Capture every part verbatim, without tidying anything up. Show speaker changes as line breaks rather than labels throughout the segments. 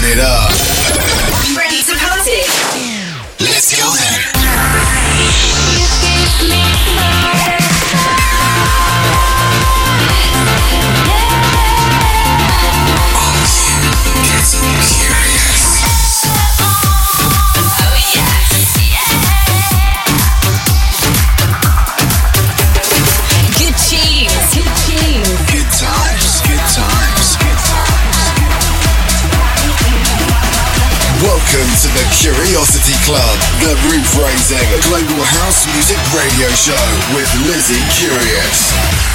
it up.
Ready to party?
Let's go then. Welcome to the Curiosity Club, the roof-raising global house music radio show with Lizzie Curious.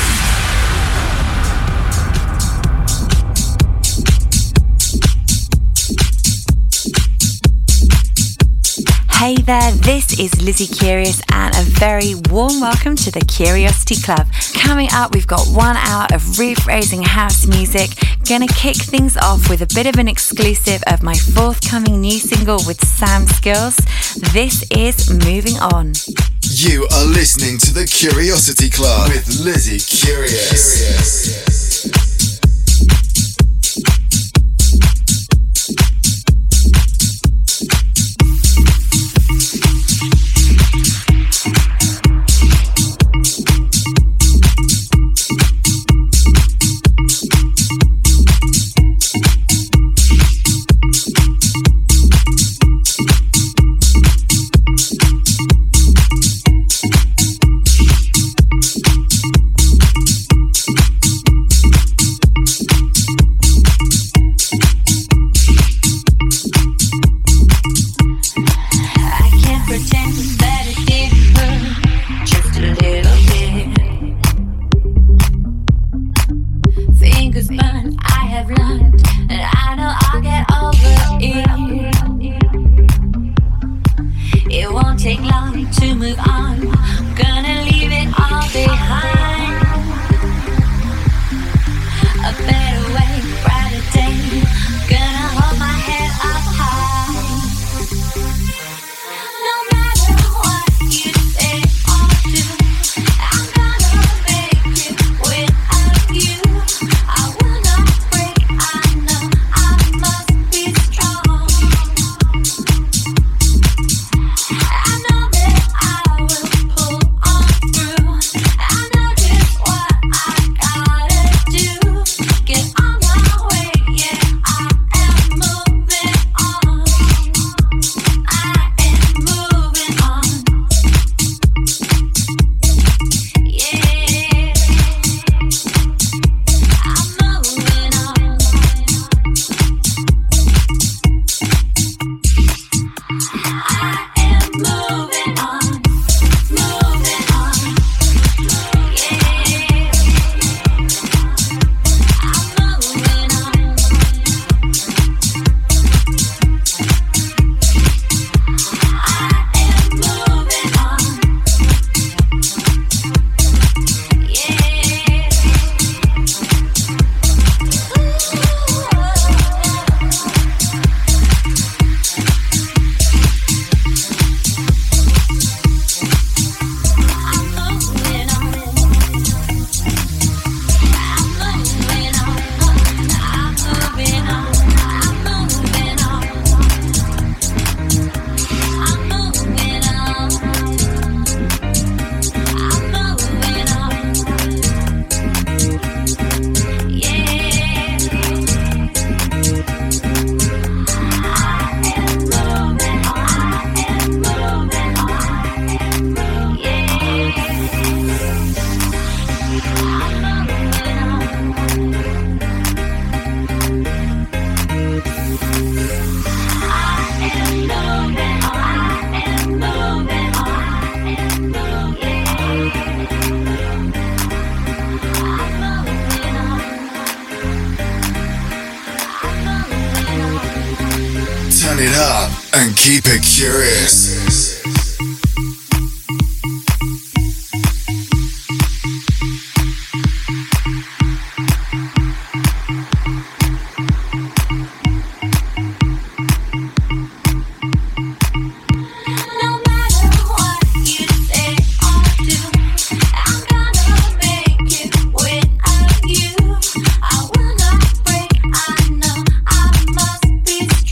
Hey there, this is Lizzie Curious and a very warm welcome to the Curiosity Club. Coming up, we've got one hour of roof-raising house music. Gonna kick things off with a bit of an exclusive of my forthcoming new single with Sam Skills. This is Moving On.
You are listening to the Curiosity Club with Lizzie Curious. Curious. it up and keep it curious.
Strong.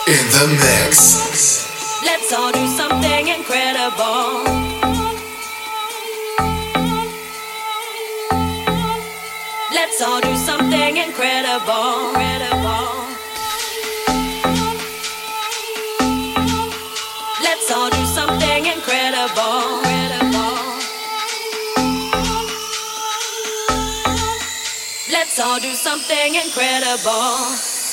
in the mix.
Let's all do something incredible. Let's all do something incredible. Incredible. Let's all do something incredible. Incredible. Let's all do something incredible.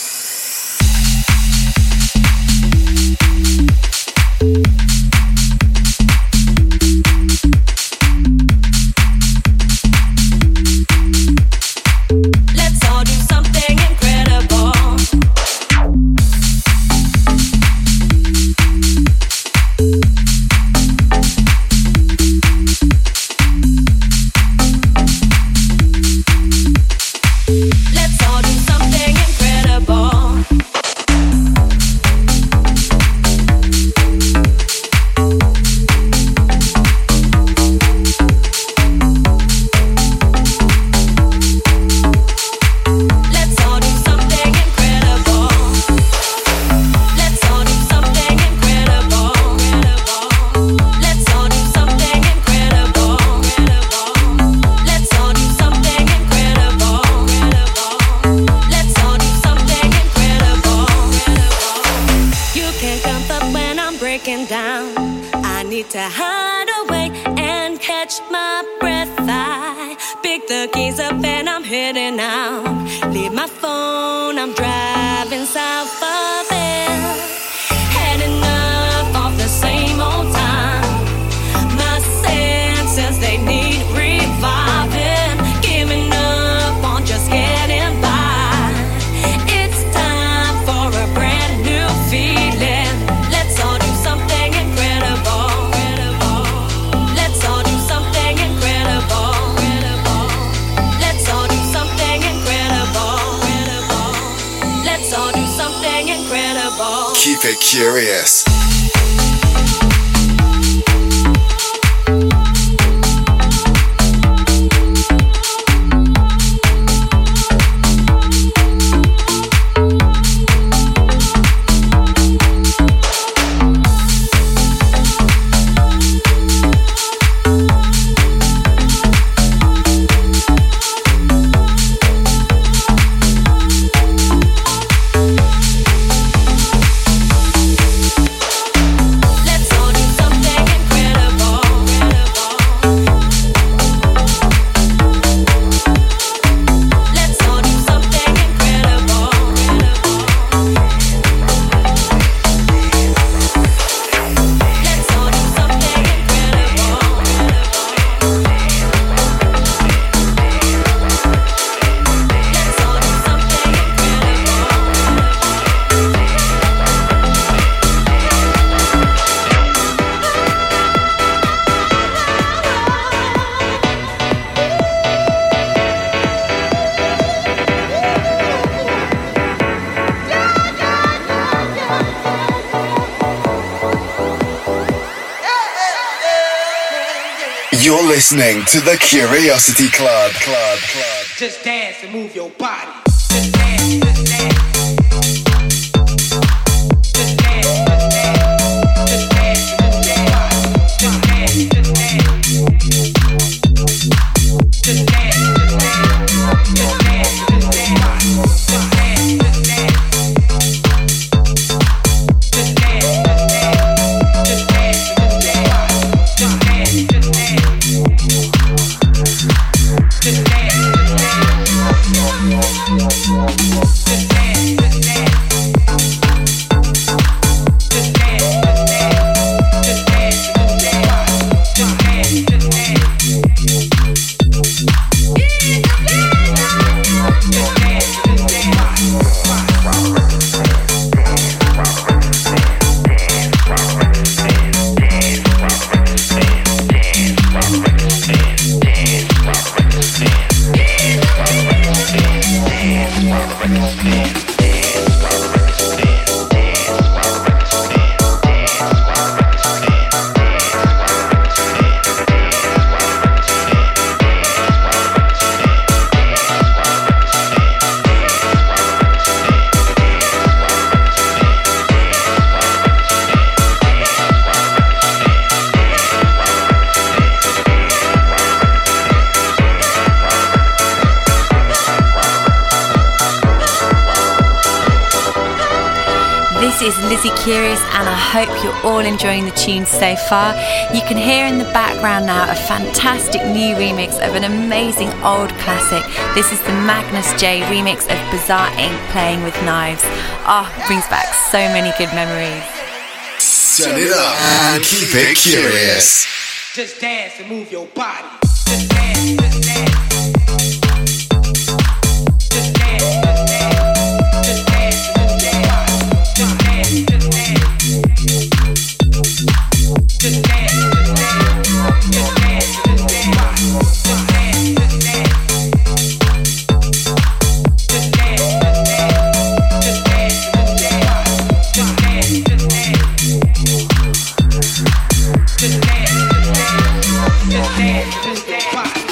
Keep it curious. You're listening to the Curiosity Club. Club, Club.
Just dance and move your body. Just dance, just dance. Just dance, just dance. Just dance and move your body. Just dance, just dance. Just dance, just dance. Just dance and move your body. Just dance, just dance. Just dance, just dance. Just dance and move your body. Just dance, just dance. Just dance, just dance. Just dance, just dance. Just dance, just dance. Just dance and move your body. Just dance, just dance. Just dance, just dance.
Lizzie Curious, and I hope you're all enjoying the tunes so far. You can hear in the background now a fantastic new remix of an amazing old classic. This is the Magnus J remix of Bizarre Incorporated playing with Knives. Oh, brings back so many good memories.
Turn it up and keep it curious.
Just dance and move your body. Just dance, just dance. Just dance, just dance. Just dance and move your body. Just dance, just dance. Just dance, just dance. Just dance and move your body. Just dance, just dance. Just dance, just dance. Just dance and move your body. Just dance, just dance. Just dance, just dance, just dance, just dance.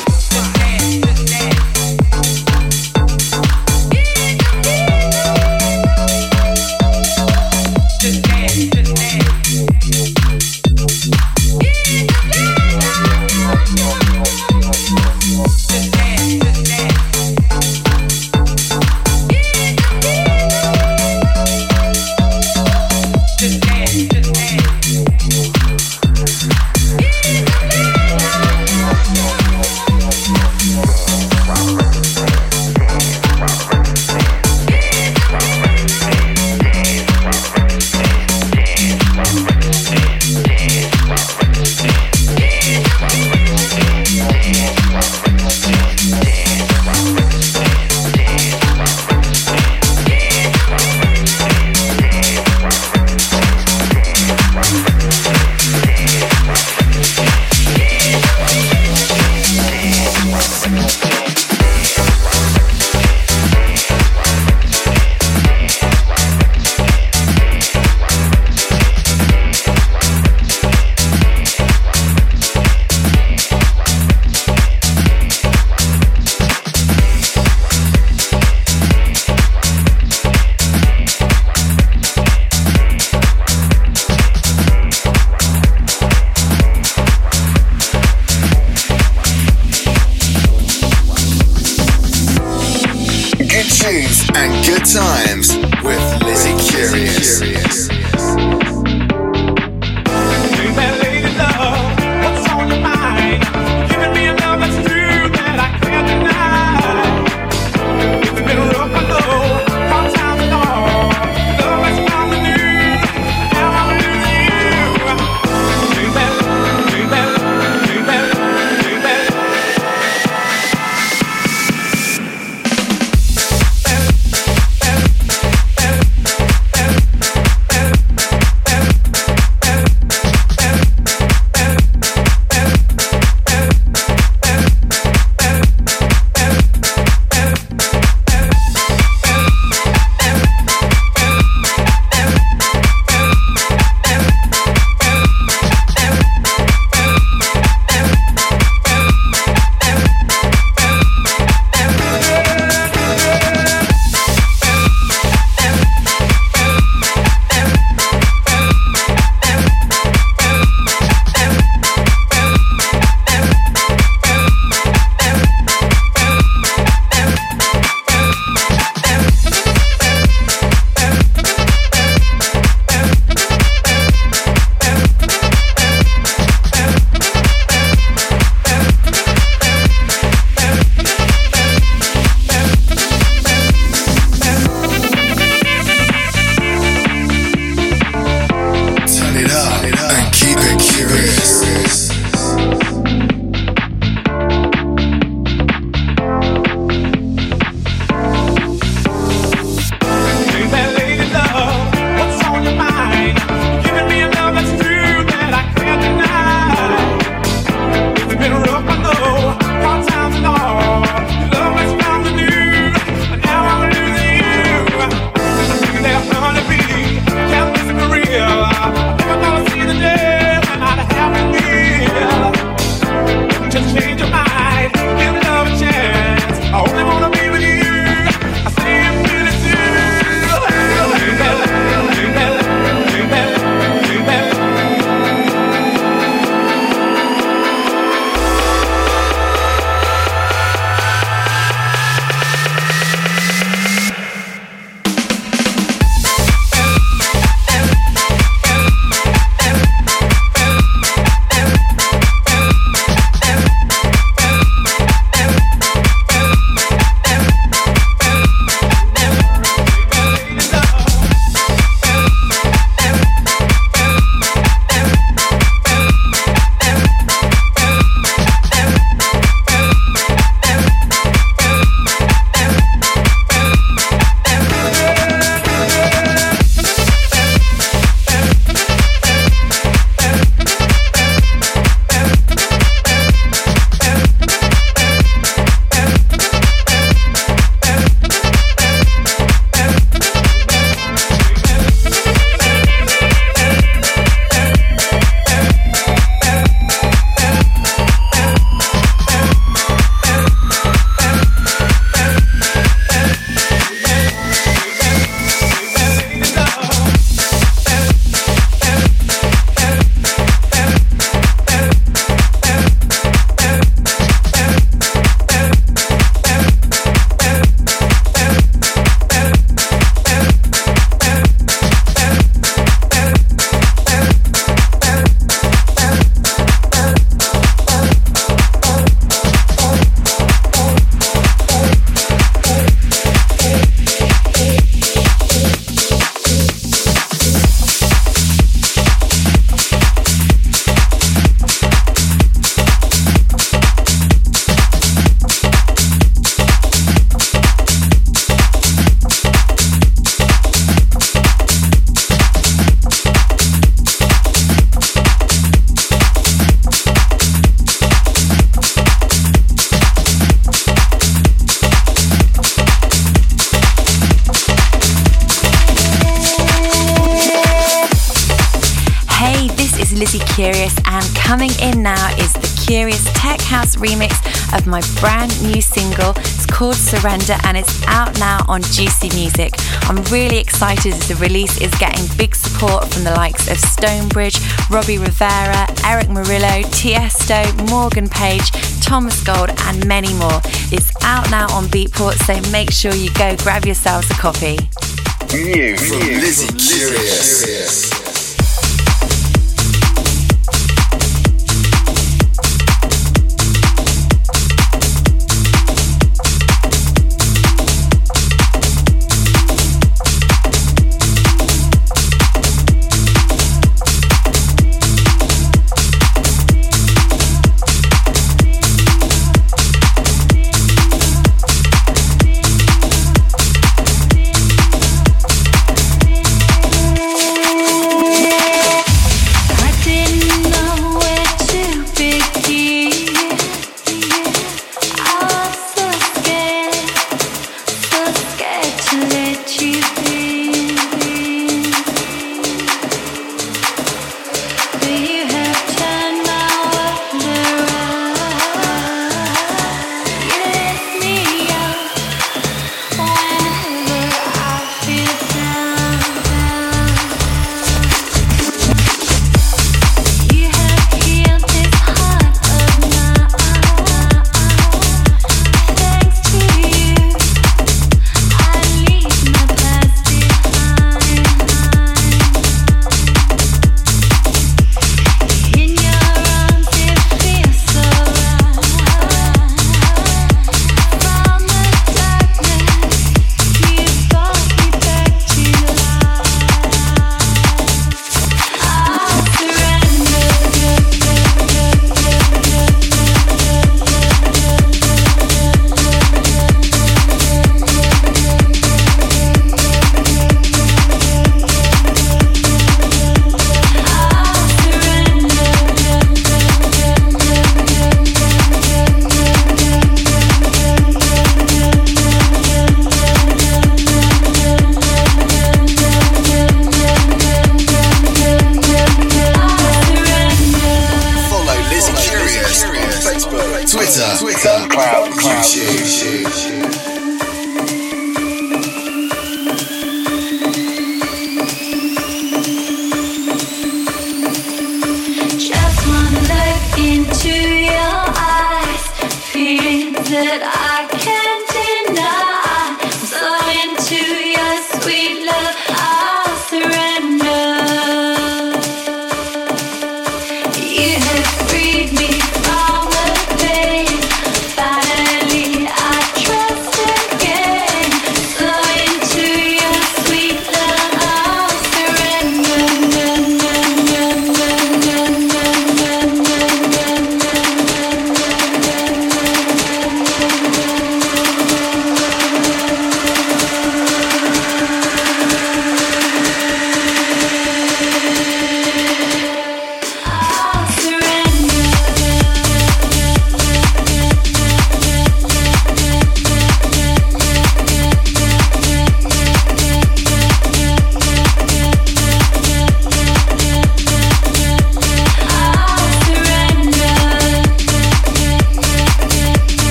And good times with Lizzie Curious.
Bell,
Curious, and coming in now is the Curious Tech House remix of my brand new single. It's called Surrender and it's out now on Juicy Music. I'm really excited as the release is getting big support from the likes of Stonebridge, Robbie Rivera, Eric Murillo, Tiesto, Morgan Page, Thomas Gold and many more. It's out now on Beatport, so make sure you go grab yourselves a copy.
New from Lizzie Curious.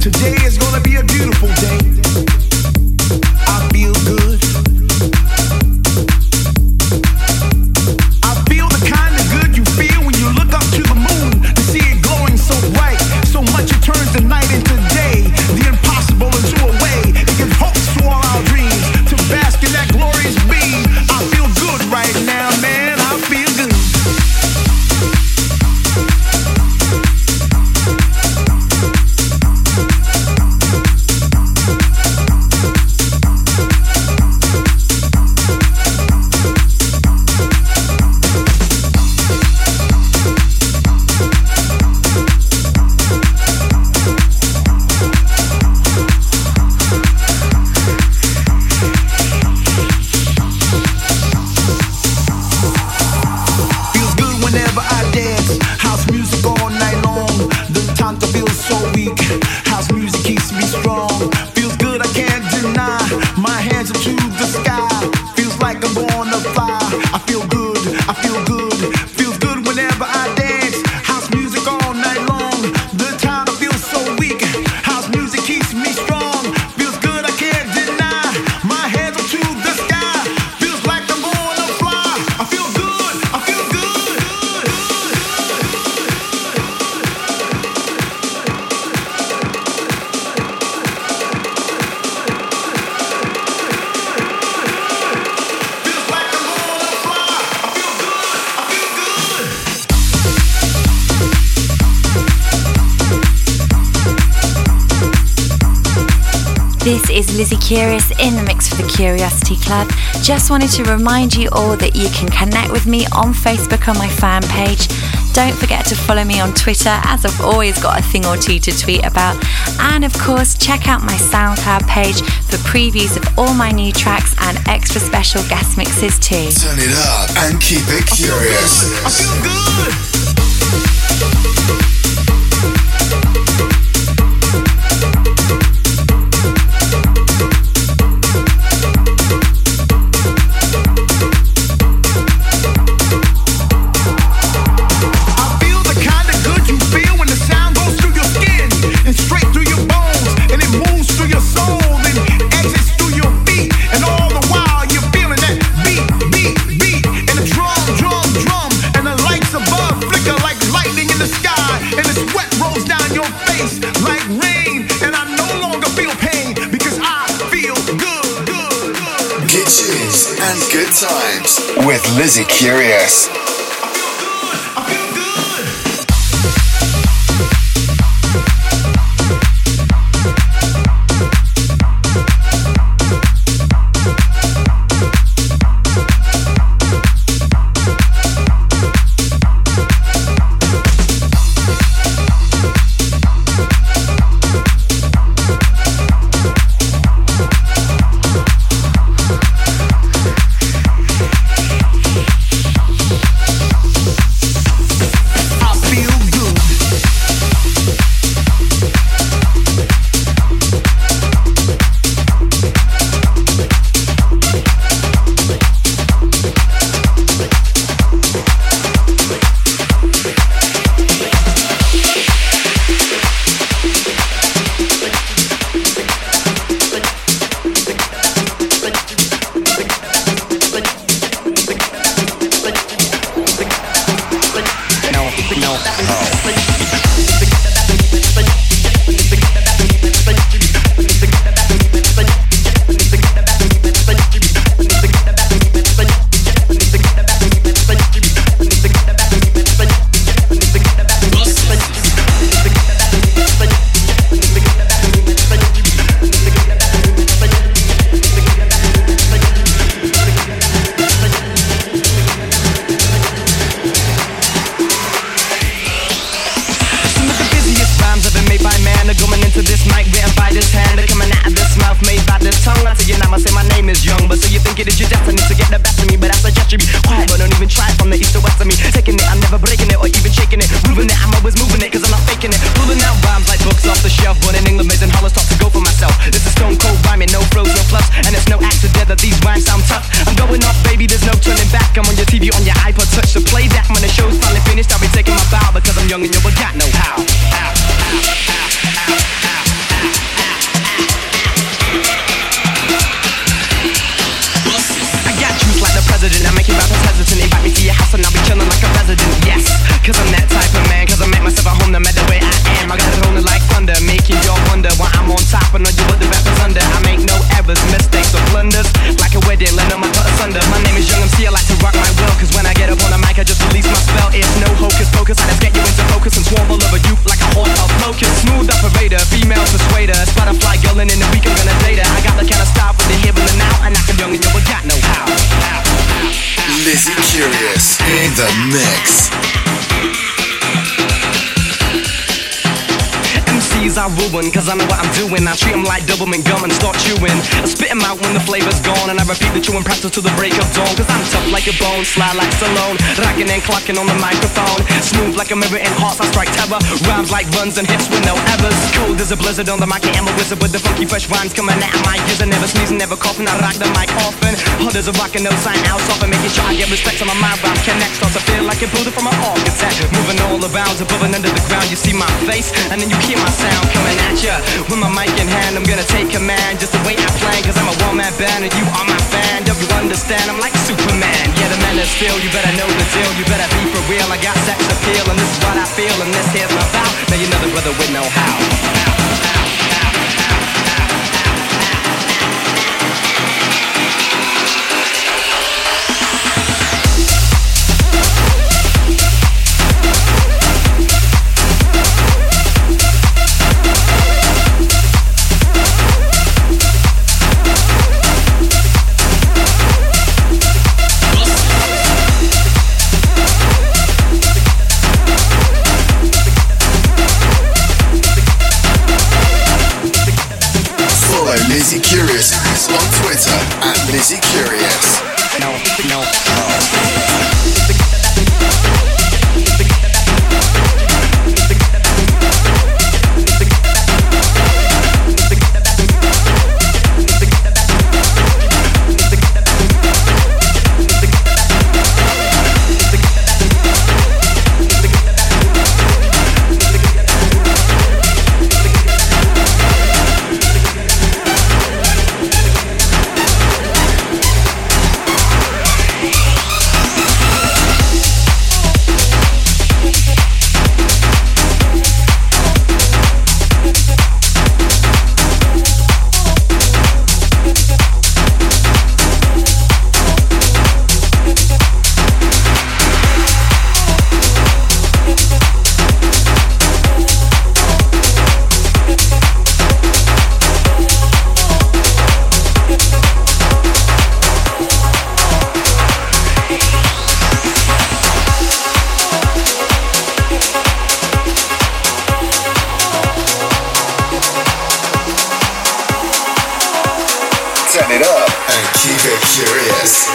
Today is gonna be a beautiful day. I feel good. I feel the kind of good you feel when you look up to the moon to see it glowing so bright, so much it turns the night into day, the impossible into a way. It gives hope to all our dreams, to bask in that glorious beam. I feel good right now, man. I feel good.
This is Lizzie Curious in the mix for the Curiosity Club. Just wanted to remind you all that you can connect with me on Facebook on my fan page. Don't forget to follow me on Twitter, as I've always got a thing or two to tweet about. And of course, check out my SoundCloud page for previews of all my new tracks and extra special guest mixes too.
Turn it up and keep it curious.
I feel good.
Good times with Lizzie Curious. the mix.
M Cs I ruin, cause I know what I'm doing. I treat them like doublemint gum and start chewing. I spit them out when the flavor's gone, and I repeat the chewing practice till the break of dawn. Cause I'm tough like a bone, sly like Stallone, rocking and clocking on the microphone. Smooth like a mirror in hearts, I strike terror. Rhymes like runs and hits with no errors. Cold as a blizzard on the mic, I am a wizard with the funky fresh rhymes coming out of my ears. I never sneezing, never coughing, I rock the mic often. Hard as a rock and no sign out often, making sure I get respect on my rhyme connect. Starts to feel like a builder from an architect. Moving all around, above and under the ground. You see my face, and then you hear my sound coming at ya. With my mic in hand, I'm gonna take command. Just the way I plan, cause I'm a one-man band, and you are my fan. Don't you understand? I'm like Superman. Yeah, the man is still, you better know the deal. You better be for real, I got sex appeal, and this is what I feel, and this here's my vow. Now you're another brother with no how.
Lizzie Curious on Twitter at Lizzie Curious.
No, no.
Turn it up and keep it curious.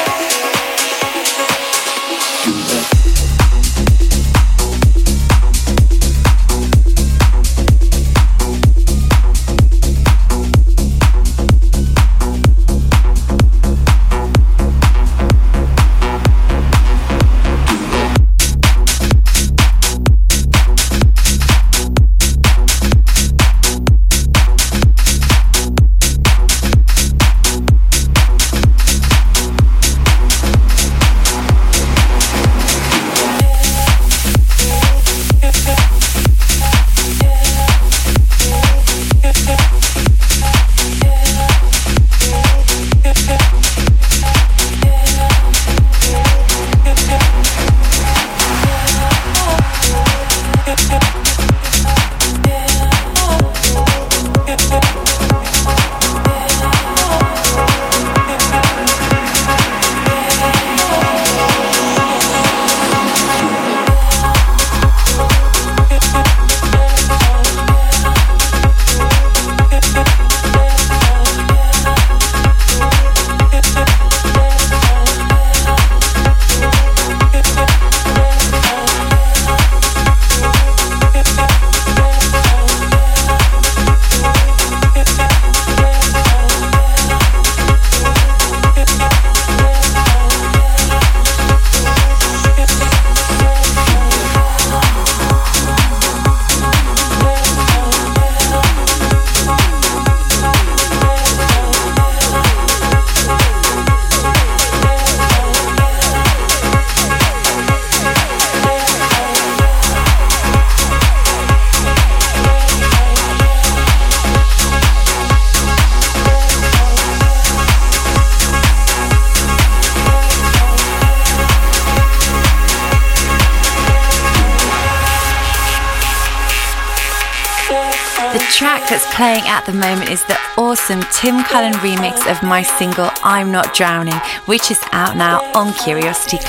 track that's playing at the moment is the awesome Tim Cullen remix of my single I'm Not Drowning, which is out now on Curiosity Club.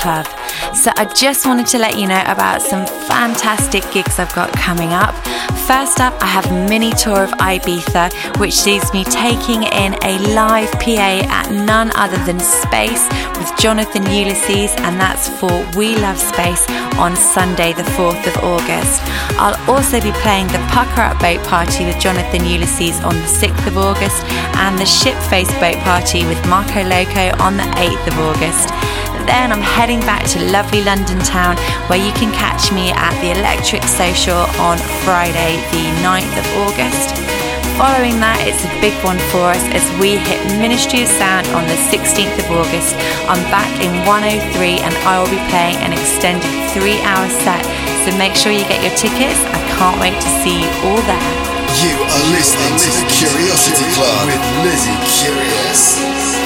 So I just wanted to let you know about some fantastic gigs I've got coming up. First up, I have a mini tour of Ibiza, which sees me taking in a live P A at none other than Space with Jonathan Ulysses, and that's for We Love Space on Sunday the fourth of August. I'll also be playing the Pucker Up Boat Party with Jonathan Ulysses on the sixth of August and the Shipface Boat Party with Marco Loco on the eighth of August. Then I'm heading back to lovely London town, where you can catch me at the Electric Social on Friday the ninth of August. Following that, it's a big one for us as we hit Ministry of Sound on the sixteenth of August. I'm back in one oh three and I will be playing an extended three hour set, so make sure you get your tickets. I can't wait to see you all there.
You are listening to the Curiosity Club with Lizzie Curious.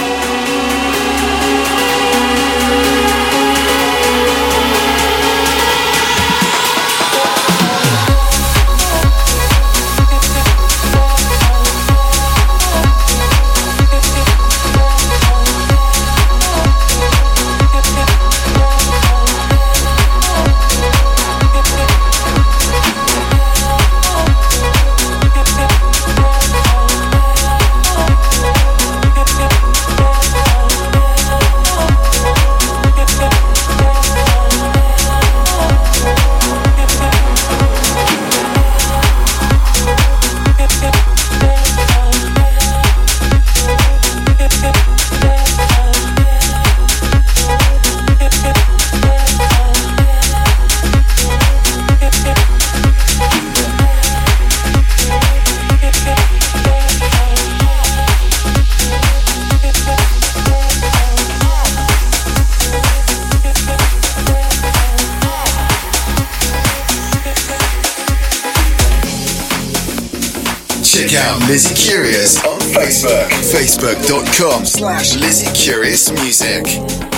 Check out Lizzie Curious on Facebook. Facebook.com slash Lizzie Curious Music.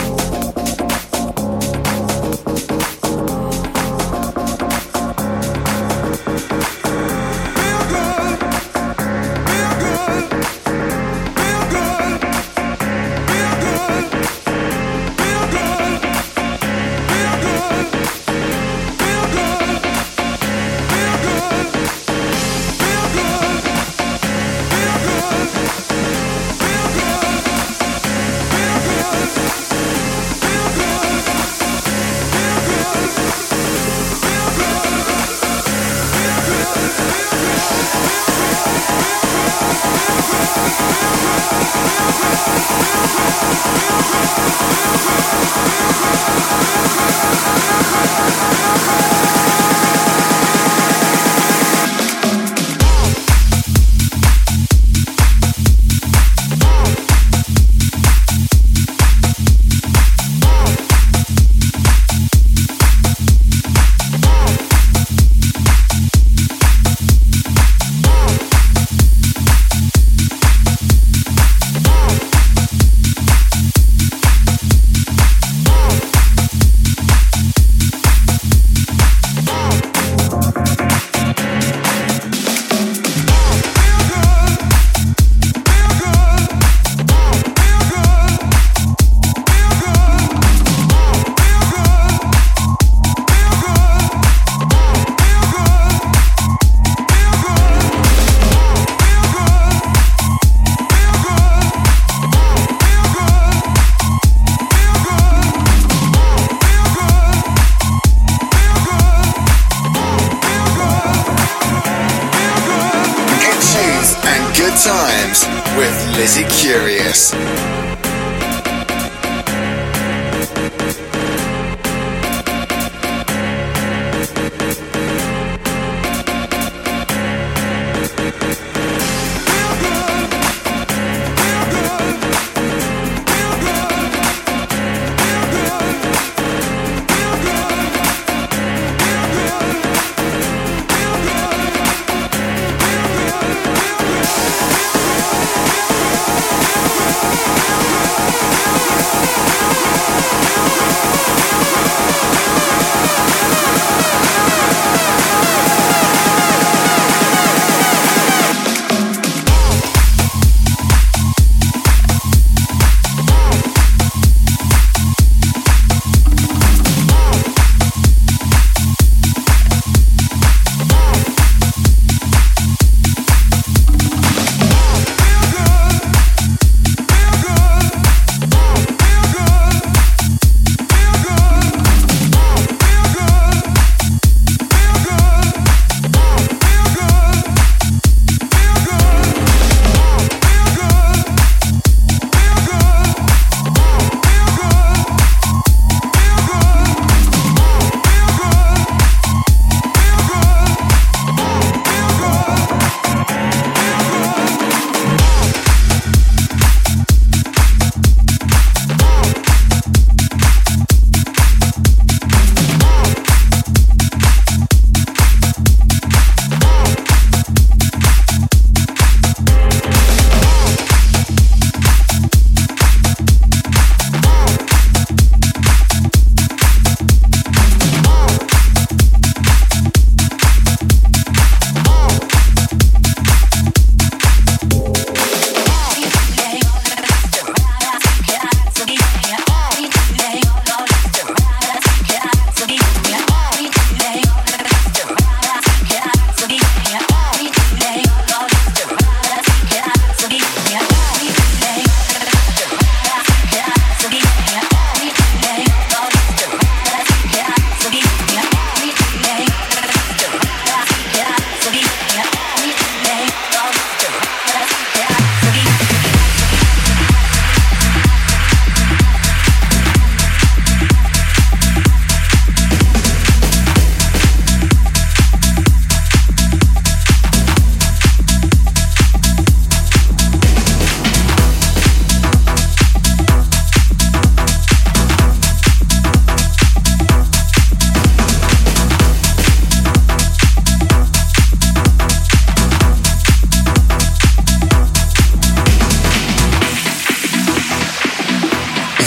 Times with Lizzie Curious.
We'll be right back.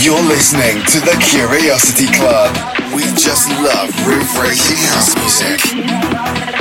You're listening to the Curiosity Club. We just love roof-raising house music.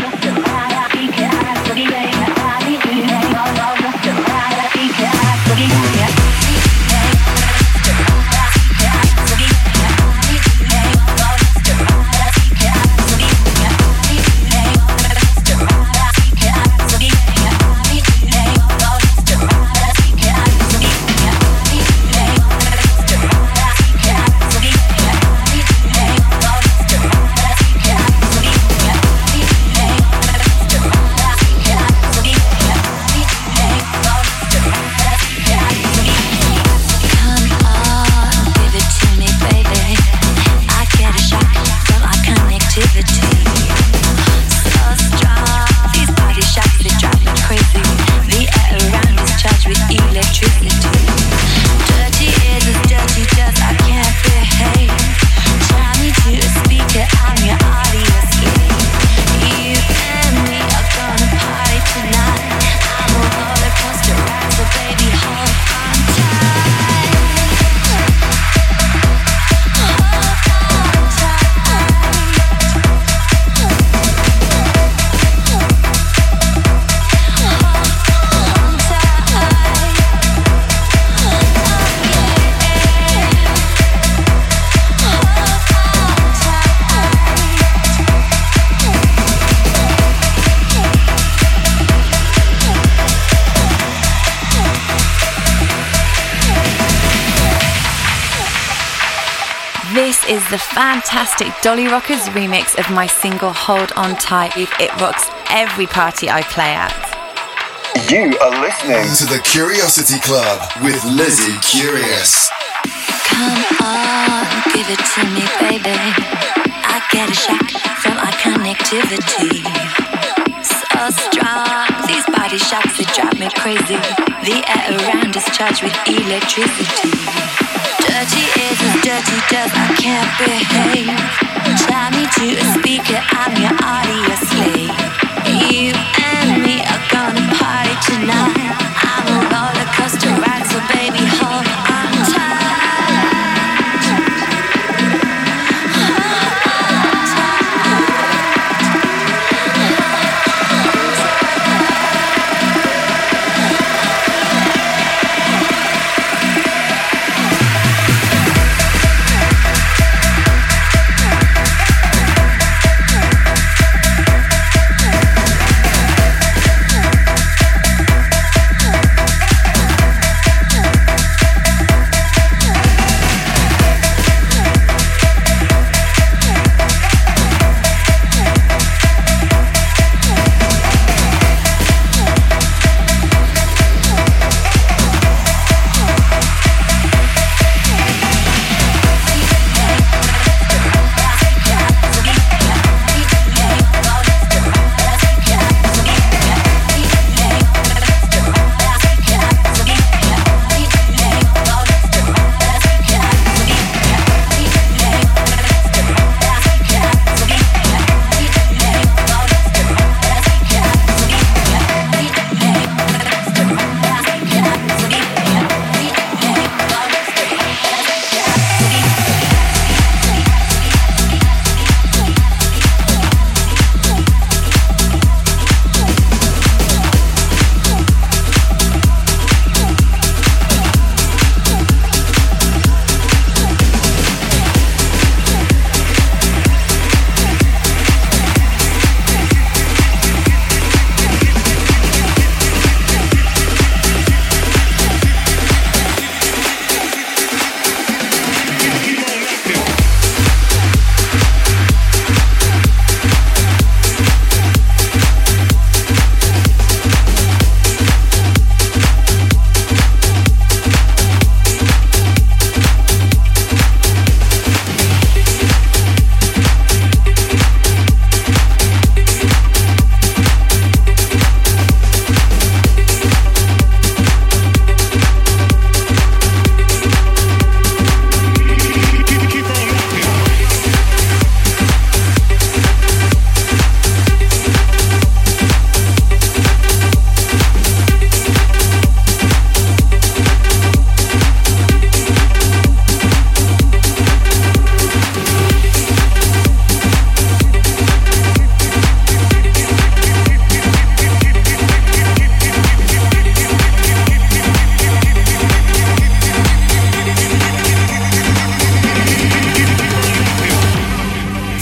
Is the fantastic Dolly Rockers remix of my single Hold On Tight. It rocks every party I play at.
You are listening to the Curiosity Club with Lizzie Curious.
Come on, give it to me, baby. I get a shock from our connectivity. So strong, these body shocks, they drive me crazy. The air around is charged with electricity. Dirty is as dirty does, I can't behave. Tie me to a speaker, I'm your audio slave. You and me are gonna party tonight. I'm a roller coaster ride, so baby hold on tight.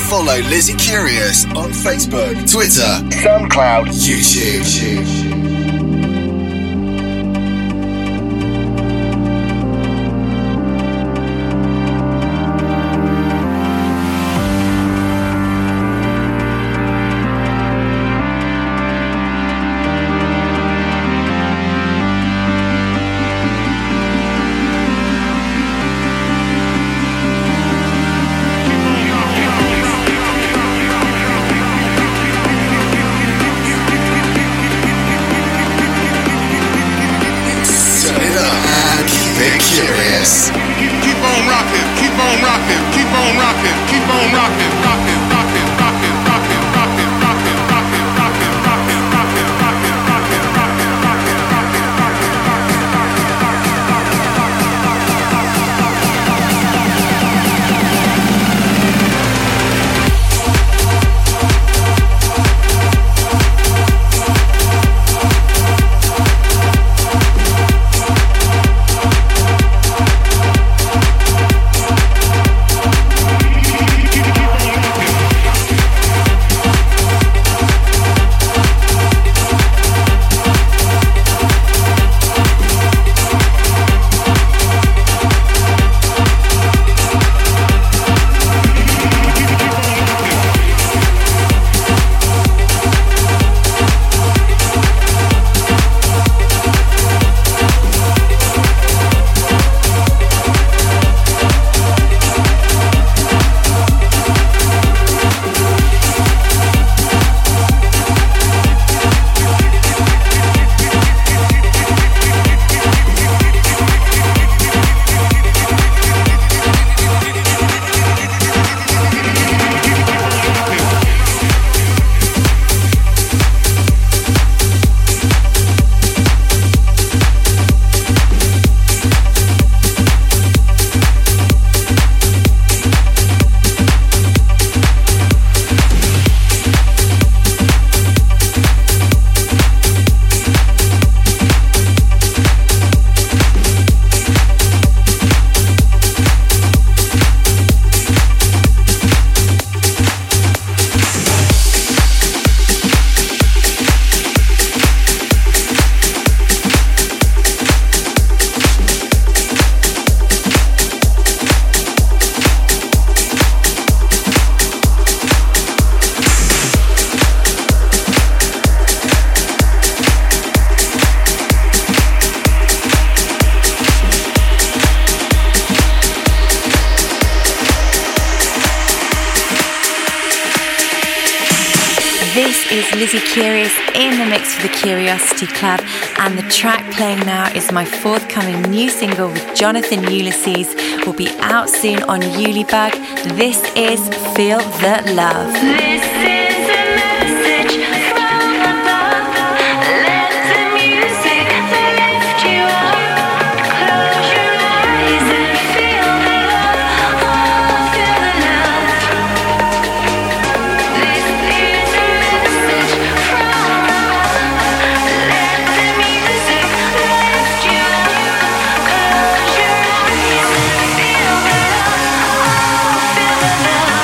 Follow Lizzie Curious on Facebook, Twitter, SoundCloud, YouTube.
Lizzie Curious in the mix for the Curiosity Club, and the track playing now is my forthcoming new single with Jonathan Ulysses. Will be out soon on Ulybug. This is Feel the Love.
This is a message from above. Let the music lift you up. Close your eyes and feel the love. Oh, feel the love. This is a message from above. Let the music lift you up. Close your eyes and feel the love. Oh, feel the love.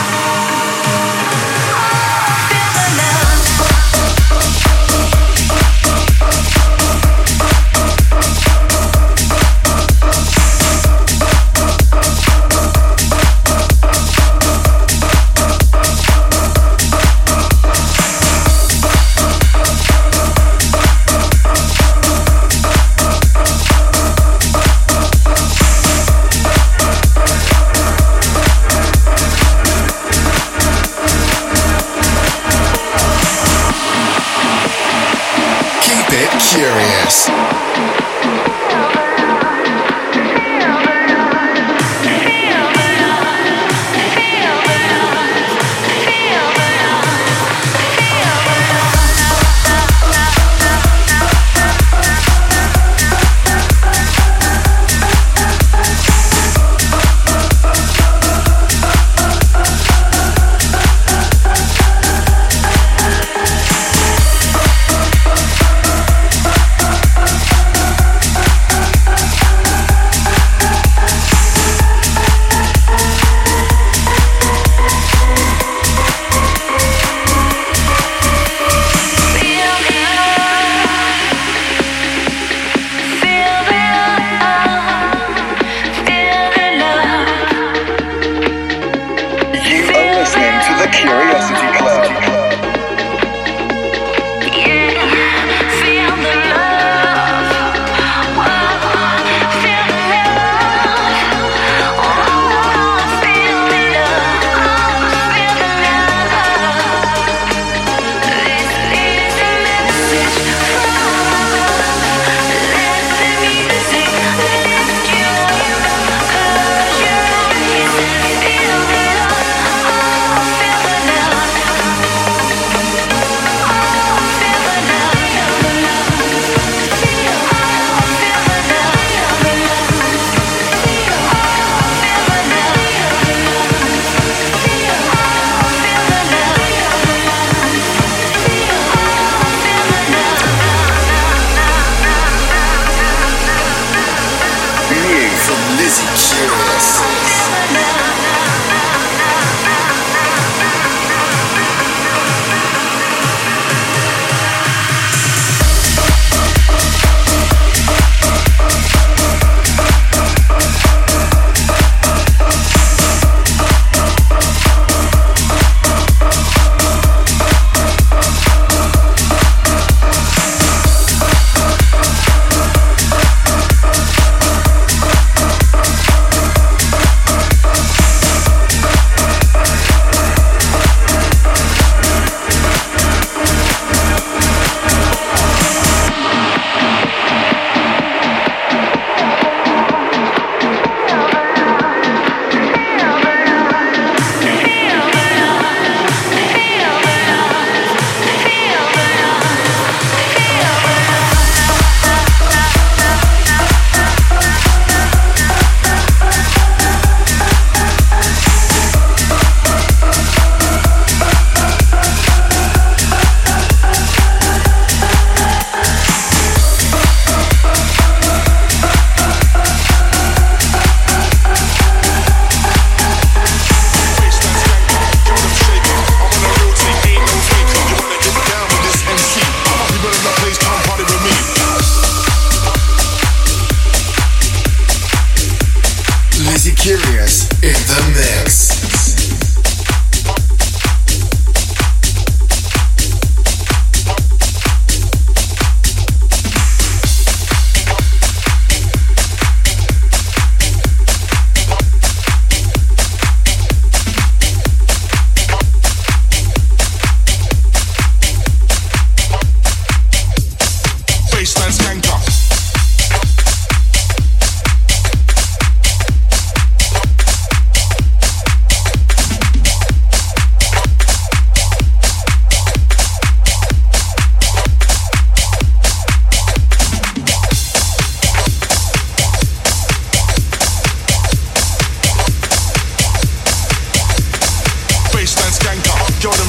Curious.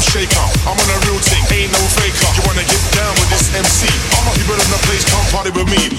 them shaker. I'm on a real thing, ain't no faker. You wanna get down with this M C? All my people in the place come party with me.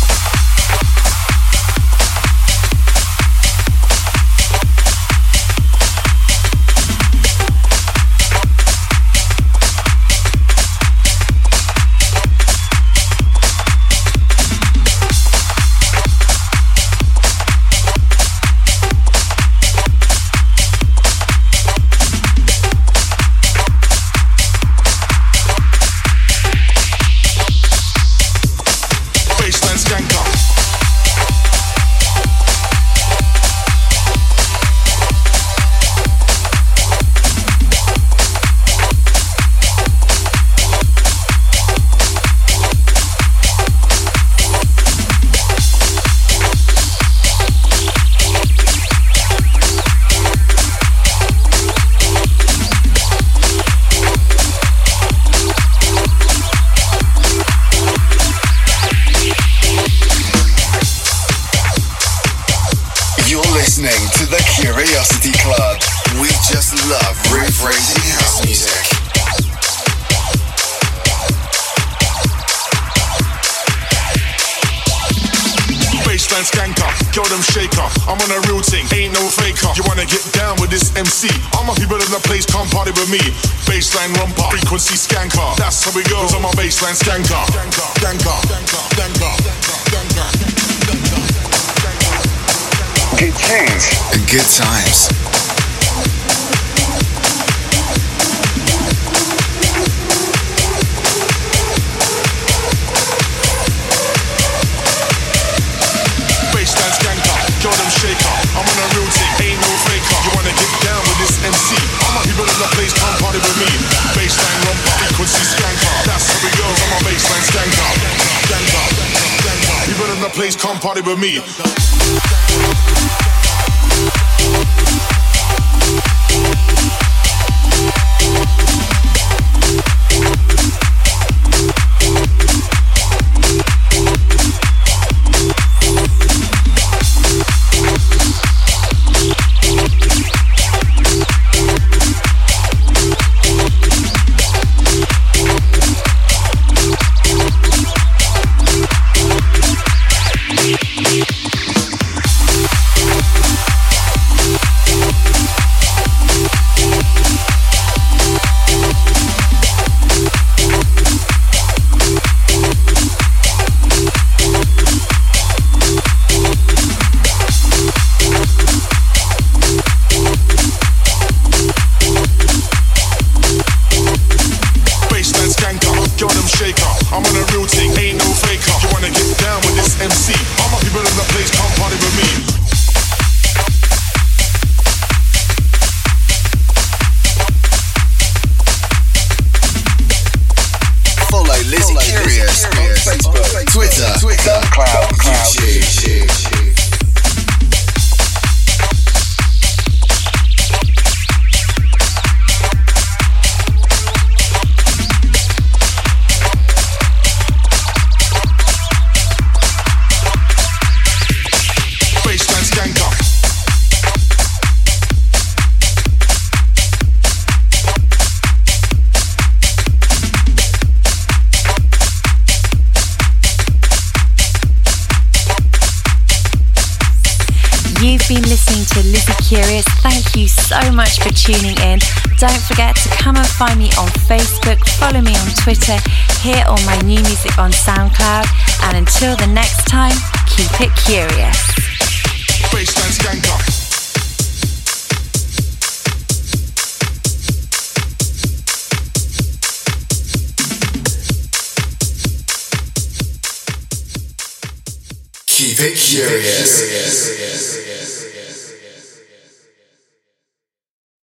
Baseline rumpa, frequency skanker. That's how we go. I'm a baseline skanker. Skanker, skanker, skanker.
Good tunes and good times.
Baseline skanker, Jordan shaker. I'm on a real thing, ain't no faker. You wanna get down with this M C? All my people in the place come party with me. Baseline rumpa, frequency skanker. That's how we go. I'm a baseline skanker. Skanker, skanker. People in the place come party with me.
been listening to Lizzie Curious. Thank you so much for tuning in. Don't forget to come and find me on Facebook, follow me on Twitter, hear all my new music on SoundCloud, and until the next time, keep it curious.
Baseline Skanker.
Keep it curious.